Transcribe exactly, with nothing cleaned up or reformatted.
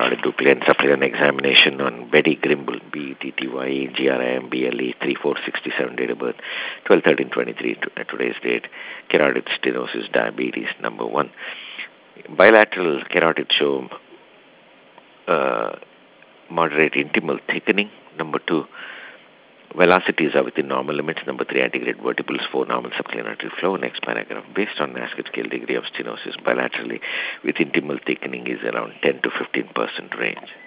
Carotid Duplicate and Supplemental Examination on Betty Grimble, B E T T Y E G R I M B L E, three four sixty-seven, date of birth, twelve thirteen twenty-three, to, uh, today's date. Carotid stenosis, diabetes, number one. Bilateral carotid show uh, moderate intimal thickening, number two. Velocities are within normal limits. Number three, antegrade vertibles. Four, normal subclinic artery flow. Next paragraph. Based on NASCAR scale, degree of stenosis bilaterally with intimal thickening is around ten to fifteen percent range.